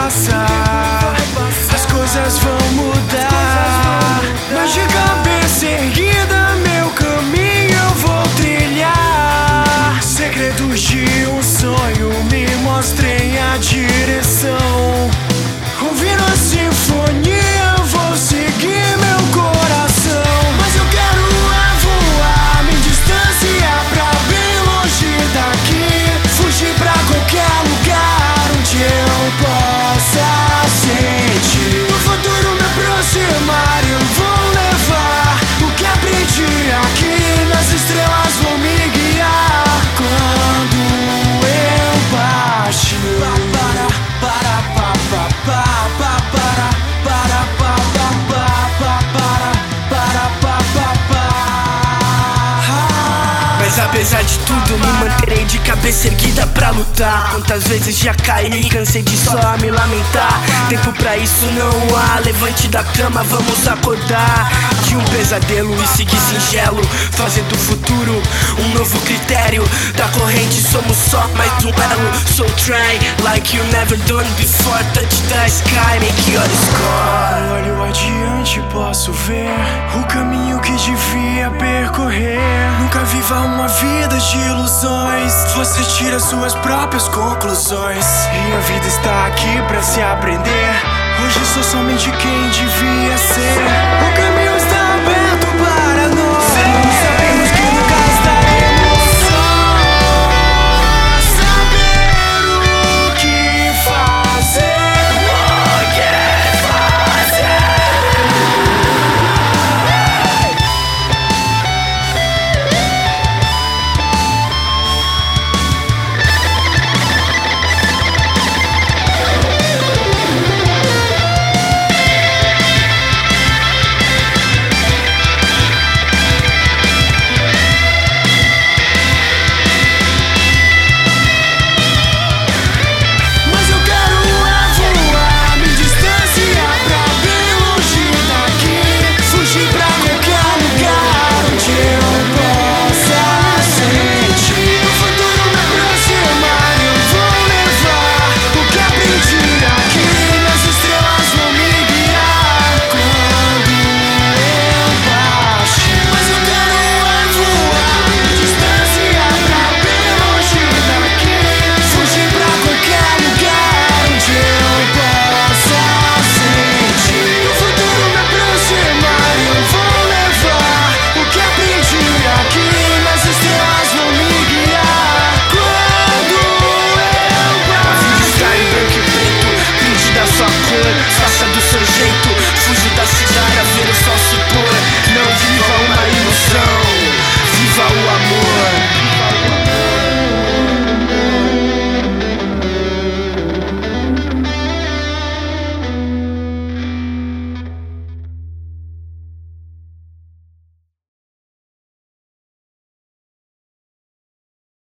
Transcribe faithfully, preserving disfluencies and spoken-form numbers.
passar, as coisas vão mudar. Mas de cabeça erguida, meu caminho eu vou trilhar. Segredos de um sonho, me mostrem a direção. Ouvindo a sinfonia, vou seguir meu coração. Mas eu quero é voar, me distanciar pra bem longe daqui. Fugir pra qualquer lugar onde eu possa sentir o futuro me aproximar. Eu vou levar o que aprendi aqui. Nas estrelas vão me guiar quando eu partir. Para, para, para, para. Mas apesar de tudo, me manterei de cabeça erguida pra lutar. Quantas vezes já caí, me cansei de só me lamentar. Tempo pra isso não há, levante da cama, vamos acordar de um pesadelo e seguir singelo. Fazer do futuro um novo critério. Da corrente somos só mais um elo. So try like you never done before. Touch the sky, make your score. Olho adiante, posso ver o caminho que devia percorrer. Nunca viva uma vida de ilusões, você tira suas próprias conclusões. E a vida está aqui pra se aprender. Hoje sou somente quem devia ser. O caminho está